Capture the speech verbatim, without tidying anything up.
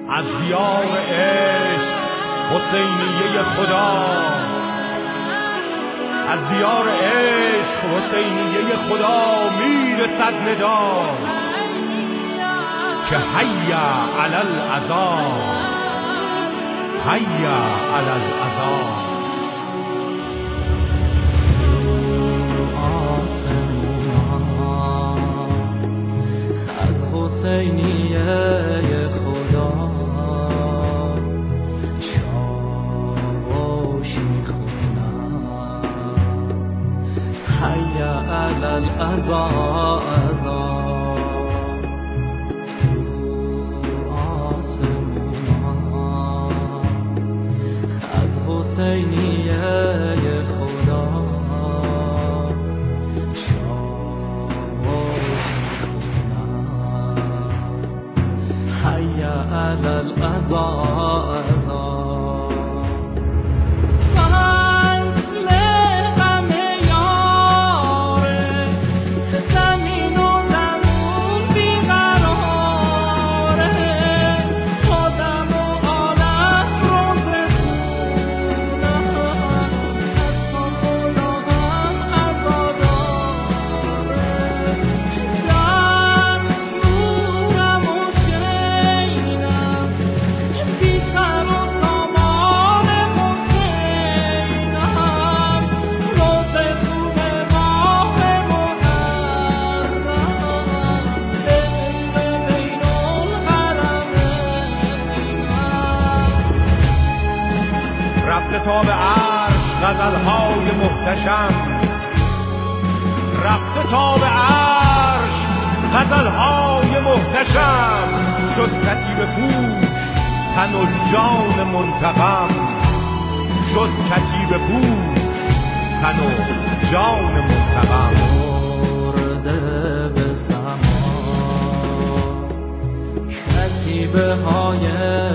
از دیار عشق حسینیه خدا، از دیار عشق حسینیه خدا میرسد ندا که حیا علی العذاب، حیا علی العذاب. از حسینیه خدا شاباشی خونم، حیا علی العذاب. حسینیه خدا شاباشی حیا علی العذاب. تا به عرش غزلهای محتشم، رفته تا به عرش غزلهای محتشم، شد کتیبه پوش تن و جان منتقم، شد کتیبه پوش تن و جان منتقم. برده به سما کتیبه های